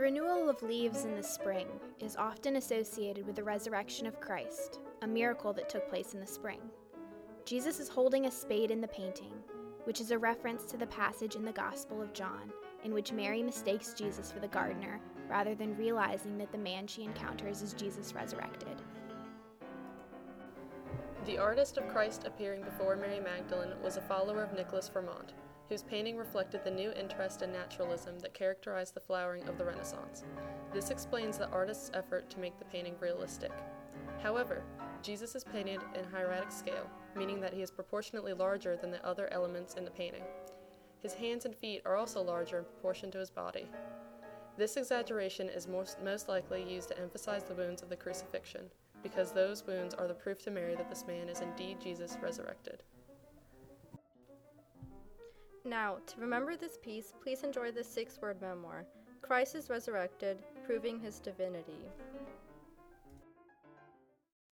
renewal of leaves in the spring is often associated with the resurrection of Christ, a miracle that took place in the spring. Jesus is holding a spade in the painting, which is a reference to the passage in the Gospel of John, in which Mary mistakes Jesus for the gardener, rather than realizing that the man she encounters is Jesus resurrected. The artist of Christ appearing before Mary Magdalene was a follower of Nicholas Flamand, whose painting reflected the new interest in naturalism that characterized the flowering of the Renaissance. This explains the artist's effort to make the painting realistic. However, Jesus is painted in hieratic scale, meaning that he is proportionately larger than the other elements in the painting. His hands and feet are also larger in proportion to his body. This exaggeration is most likely used to emphasize the wounds of the crucifixion, because those wounds are the proof to Mary that this man is indeed Jesus resurrected. Now, to remember this piece, please enjoy this 6-word memoir, Christ is Resurrected, Proving His Divinity,